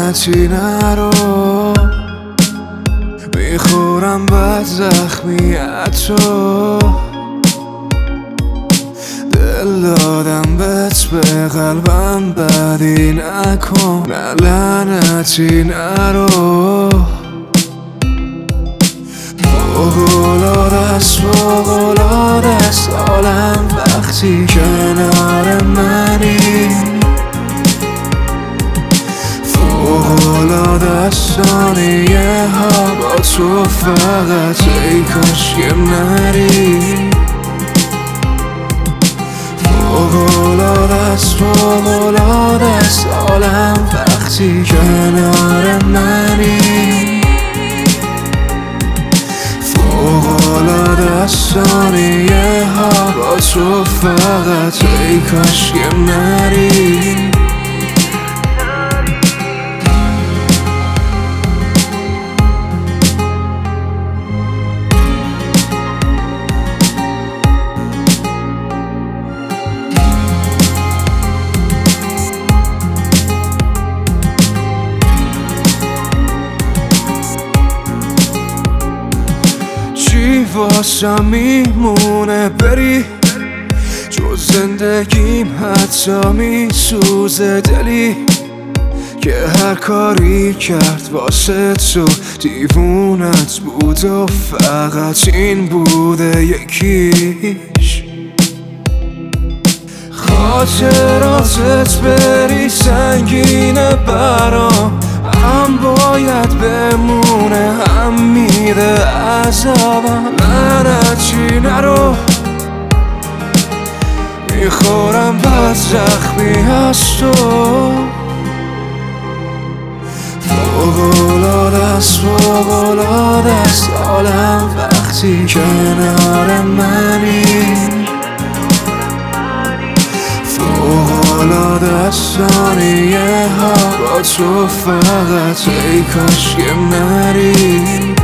لعنتی نرو میخورم بد زخمیت تو دل دادم بهت به قلبم بدی نکن نه لعنتی نرو فوق‌العاده است عالم وقتی کنار منی فوق‌العاده است ثانیه ها با تو فقط ای کاش که نری فوق‌العاده است عالم وقتی کنار منی فوق‌العاده است ثانیه ها با تو فقط ای کاش که نری واسم میمونه بری جز زندگیم حتی میسوزه دلی که هر کاری کرد واسه تو دیوونت بود و فقط این بوده یکیش خاطراتت بری سنگینه برام هم باید بمونه هم میده عذابم لعنتی نرو میخورم بد زخمی از تو فوق‌العاده است عالم وقتی کنار منی فوق‌العاده است ثانیه ها با تو فقط ای کاش که نری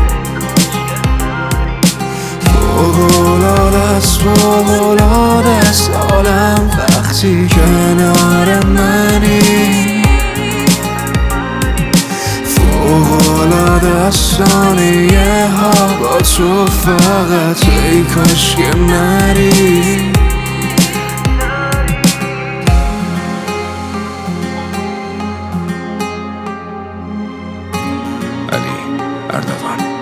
فوق‌العاده است عالم وقتی کنار منی فوق‌العاده است ثانیه ها با تو فقط ای کاش که نری علی اردوان